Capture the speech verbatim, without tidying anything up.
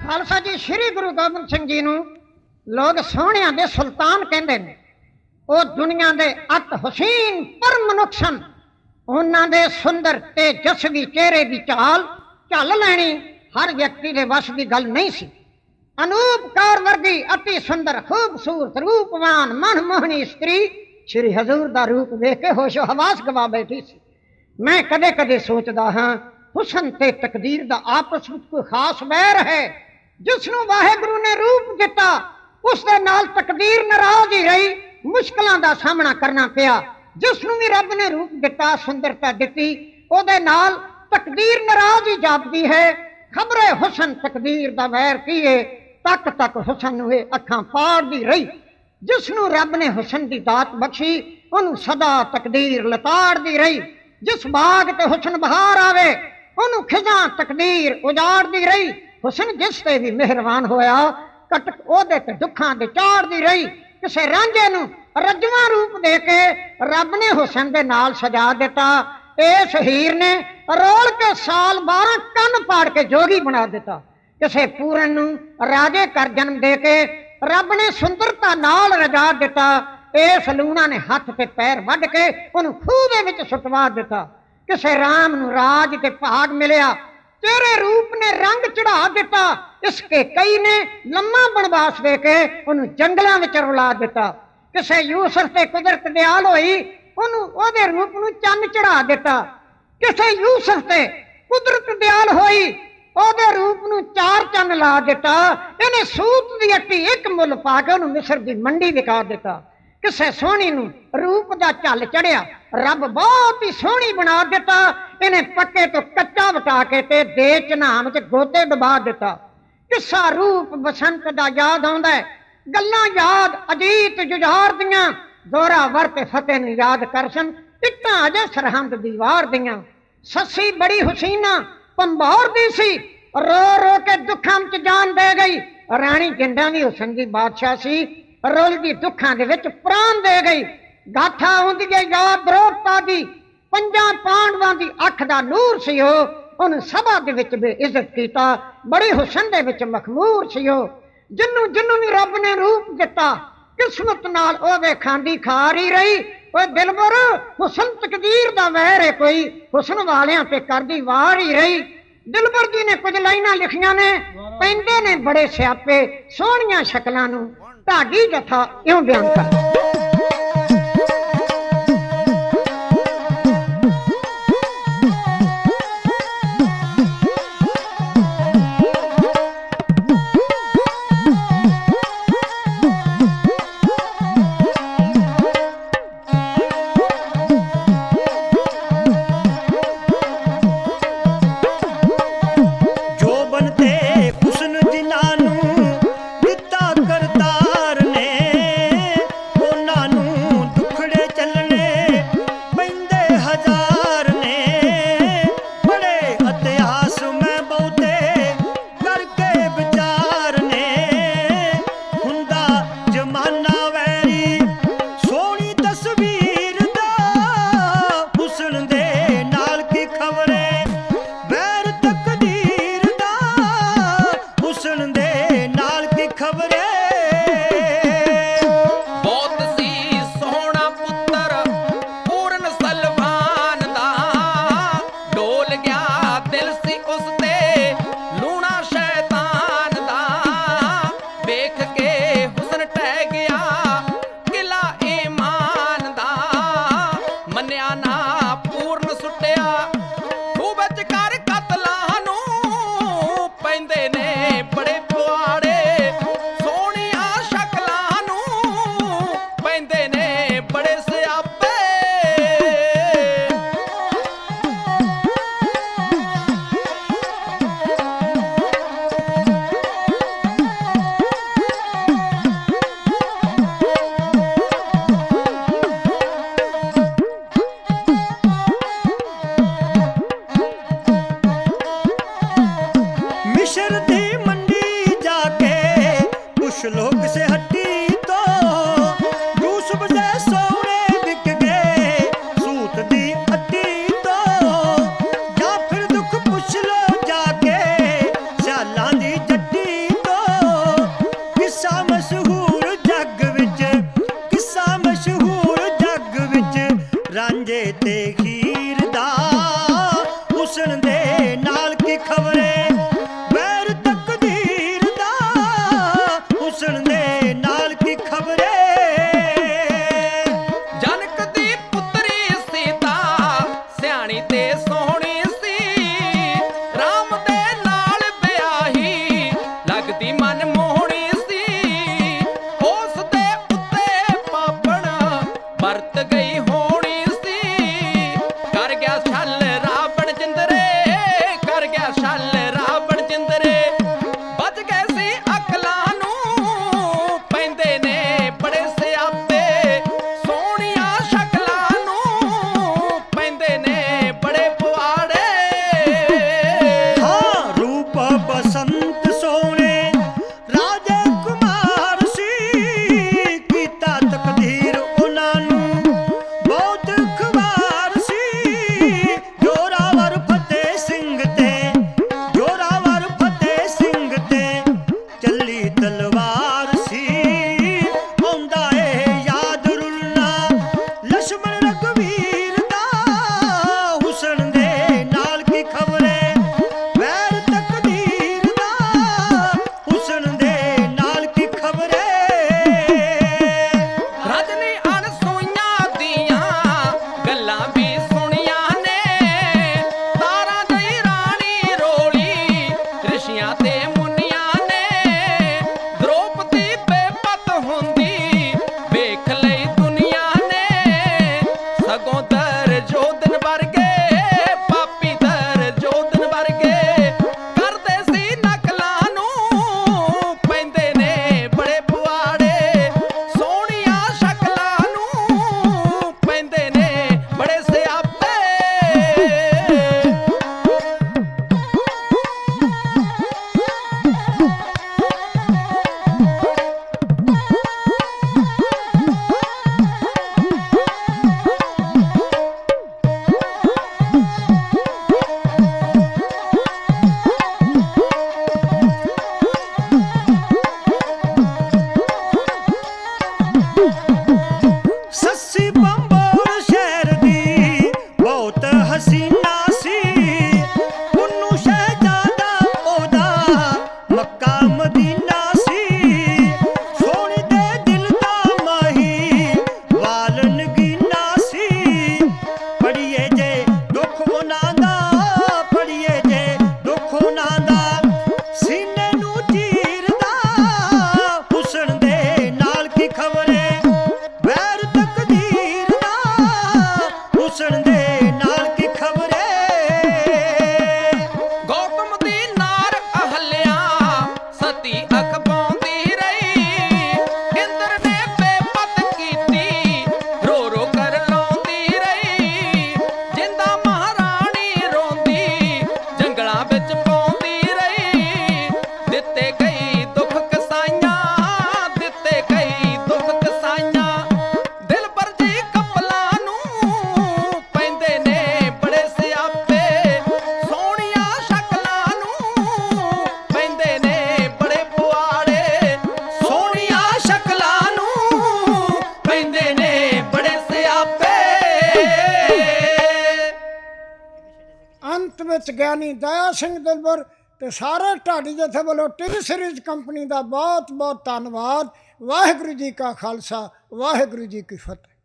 खालसा जी श्री गुरु गोबिंद सिंह जी नूं लोग सोहणियां दे सुल्तान कहंदे ने। वो दुनिया दे अत हुसैन पर मनुख सन। उन्हां दे सुंदर ते जसवी चेहरे दी चाल झल लैणी हर व्यक्ति दे वश दी गल नहीं सी। अनूप कौर वर्गी अति सुंदर खूबसूरत रूपवान मनमोहनी स्त्री श्री हजूर दा रूप देख के होशो हवास गवा बैठी सी। मैं कदे कदे सोचदा हां हुसन ते तकदीर दा आपस विच कोई खास वैर है। जिसनों वाहेगुरु ने रूप दिता उस दे नाल तकदीर नाराज ही रही, मुश्किलों का सामना करना पिया। जिसनों भी रब ने रूप दिता सुंदरता दी ओदे नाल तकदीर नाराज ही जापदी है। खबरे हुसन तकदीर दा वैर की है, तक तक हुसन हुए अखां पाड़दी रही। जिसनों रब ने हुसन की दात बख्शी उन्होंने सदा तकदीर लताड़दी रही। जिस बाग ते हुसन बहार आवे उन्होंने खिजा तकदीर उजाड़दी रही। हुसन जिस ते भी मेहरबान होया कटक ओदे ते दुखां दे चाड़दी रही। किसे रांझे नूं रजवा रूप दे के रब ने हुसन दे नाल सजा दिता। इस हीर ने रोल के साल बारह कन पाड़ के जोगी बना दिता। किसे पूरन नूं राजे कर जन्म दे के रब ने सुंदरता नाल रजा दिता। इस लूणा ने हाथ ते पैर वढ के उन्हें खूह दे विच सुटवा दिता। किसे राम नूं राज ते भाग मिलिया, तेरे रूप ने रंग चढ़ा दिता। इसके कई ने लम्मा बनवास दे के उन्हें जंगलों में रुला दिता। किसे यूसुफ ते कुदरत दयाल होई उन्होंने रूप नूं चन्न चढ़ा दिता। किसे यूसुफ ते कुदरत दयाल होई ओदे रूप नूं चार चन्न ला दिता। इन्हें सूत दी अट्टी एक मुल पा के उन्हें मिस्र दी मंडी विका दिता। किसे सोहनी नूं रूप दा झल चढ़िया, रब बहुत ही सोहनी बना दिता। इन्हें पक्के तो कच्चा वटा के ते दे चनाम च गोते डुबा दिता। किसा रूप बसंत दा याद आउंदा है, गल्लां याद अजीत जुझार दियां। दोरा वर्त फतेह नूं याद करसन इट्टां अजे सरहंद दीवार दियां। सस्सी बड़ी हुसीना पंबौर दी सी, रो रो के दुखां च जान दे गई। राणी जिंदा भी हुसन दी बादशाह सी, रोल दी दुखां दे विच प्राण दे गई। गाथा आउंदी है याद द्रोपता दी, पंजां पांडवां दी अख दा नूर सी ओ। उन सभा दे विच बेइज्जत कीता, बड़ी हुसन दे विच मखमूर सी ओ। जिन्नू जिन्नू भी रब ने रूप दिता किस्मत नाल ओदे खांदी खारी रही। ओए दिलबर हुसन तकदीर दा वैर है कोई, हुसन वालियां ते करदी वार ही रही। दिलबर जी ने कुछ लाइनां लिखियां ने, पैंदे ने बड़े स्यापे सोहणियां शक्लां नूं ढाडी जथा इउं बयान कर। दी जट्टी ਲੱਗਦੀ ਮਨ ਮੋਹਣੀ ਸੀ ਉਸ ਦੇ ਉੱਤੇ ਪਾਪਣ ਵਰਤ ਗਈ ਹੋਣੀ ਸੀ। ਕਰ ਗਿਆ ਛਲ ਰਾਵਣ ਜਿੰਦਰੇ, ਕਰ ਗਿਆ ਛਲ ਰਾਵਣ ਜਿੰਦਰੇ, ਬਚ ਗਏ ਸੀ ਅਕਲਾਂ ਨੂੰ ਪੈਂਦੇ ਨੇ ਬੜੇ ਸਿਆਪੇ, ਸੋਹਣੀਆਂ ਸ਼ਕਲਾਂ ਨੂੰ ਪੈਂਦੇ ਨੇ ਬੜੇ ਪੁਆੜੇ। ਹਾਂ ਰੂਪ ਬਸੰਤ ਸੋਹਣੇ ਰਾਜੇ ਕੁਮਾਰ ਸੀ, ਕੀਤਾ ਤਕਦੀਰ ਉਹਨਾਂ ਨੂੰ ਬਹੁਤ ਖਵਾਰ ਸੀ। ਜੋਰਾਵਰ ਫਤਿਹ ਸਿੰਘ ਤੇ, ਜੋਰਾਵਰ ਫਤਿਹ ਸਿੰਘ ਤੇ ਚੱਲੀ ਤਲਵਾਰ ਸੀ। ਆਉਂਦਾ ਏ ਯਾਦ ਰੁਲਣਾ ਲਛਮਣ ਰਘਵੀਰ ਦਾ, ਹੁਸਨ ਦੇ ਨਾਲ ਕੀ ਖਬਰੇ ਵੈਰ ਤਕਦੀਰ ਦਾ, ਹੁਸਨ ਦੇ ਨਾਲ ਕੀ ਖਬਰੇ। ਰਜਨੀ ਅਣਸੁਈਆਂ ਦੀਆਂ ਗੱਲਾਂ ਵੀ ਸੁਣੀਆਂ ਨੇ, ਤਾਰਾਂ ਦੀ ਰਾਣੀ ਰੋਲੀ ਰਿਸ਼ੀਆਂ ਤੇ ਮੁੰਨੀਆਂ ਨੇ। ਦ੍ਰੋਪਦੀ ਬੇਪਤ ਹੁੰਦੀ ਵੇਖ ਲਈ ਦੁਨੀਆ ਨੇ, ਸਗੋਂ ਦਰਜੋਧਨ ਵਰਗੇ ਪਾਪੀ ਦਰਜੋਧਨ ਵਰਗੇ ਕਰਦੇ ਸੀ ਨਕਲਾਂ ਨੂੰ ਪੈਂਦੇ ਨੇ ਬੜੇ ਪੁਆੜੇ, ਸੋਹਣੀਆਂ ਸ਼ਕਲਾਂ ਨੂੰ ਪੈਂਦੇ ਨੇ ਬੜੇ ਸਿਆਪੇ। ਸੱਸੀ ਬੰਬੋਰ ਸ਼ਹਿਰ ਦੀ ਬਹੁਤ ਹਸੀਨਾ ਸੀ, ਉਹਨੂੰ ਸ਼ਹਿਜ਼ਾਦਾ ਉਹਦਾ ਮੱਕਾ ਮਦੀਨਾ ਸੀ। ਸੋਹਣੀ ਦੇ ਦਿਲ ਦਾ ਮਾਹੀ ਵਾਲ ਨਗੀਨਾ ਸੀ, ਪੜੀਏ ਜੇ ਦੁੱਖ ਉਹਨਾਂ ਦਾ, ਪੜੀਏ ਜੇ ਦੁੱਖ ਉਹਨਾਂ ਦਾ, ਸੀਨੇ ਨੂੰ ਚੀਰਦਾ ਹੁਸਨ ਦੇ ਨਾਲ ਕੀ ਖਬਰੇ ਵੈਰ ਤਕਦੀਰ ਦਾ, ਹੁਸਨ ਦੇ ਨਾਲ ਕੀ ਖਬਰੇ। ਗੌਤਮ ਦੀ ਨਾਰ ਅਹਲਿਆ ਸਤੀ ਅਖਵਾਉਂਦੀ ਰਹੀ, ਇੰਦਰ ਨੇ ਬੇਪਤ ਕੀਤੀ ਰੋ ਰੋ ਕਰ ਲਾਉਂਦੀ ਰਹੀ। ਜਿੰਦਾ ਮਹਾਰਾਣੀ ਰੋਂਦੀ ਜੰਗਲਾਂ ਵਿੱਚ ਪਾਉਂਦੀ ਰਹੀ, ਦਿੱਤੇ ਕਈ ਦੁੱਖ ਕਸਾਈਆਂ, ਦਿੱਤੇ ਕਈ ਦੁੱਖ ਕਸਾਈਆਂ। ਦਿਲ ਪਰ ਜੀ ਕਪਲਾਂ ਨੂੰ ਪੈਂਦੇ ਨੇ ਬੜੇ ਸਿਆਪੇ, ਸੋਹਣੀਆਂ ਸ਼ਕਲਾਂ ਨੂੰ ਪੈਂਦੇ ਨੇ ਬੜੇ ਪੁਆੜੇ, ਸੋਹਣੀਆਂ ਸ਼ਕਲਾਂ ਨੂੰ ਪੈਂਦੇ ਨੇ ਬੜੇ ਸਿਆਪੇ। ਅੰਤ ਵਿੱਚ ਗਿਆਨੀ ਦਇਆ ਸਿੰਘ ਦਿਲਬਰ ਤੇ ਸਾਰੇ ਢਾਡੀ ਜਥੇ ਵੱਲੋਂ ਟੀਵੀ ਸੀਰੀਜ਼ ਕੰਪਨੀ ਦਾ ਬਹੁਤ ਬਹੁਤ ਧੰਨਵਾਦ। ਵਾਹਿਗੁਰੂ ਜੀ ਕਾ ਖਾਲਸਾ, ਵਾਹਿਗੁਰੂ ਜੀ ਕੀ ਫਤਿਹ।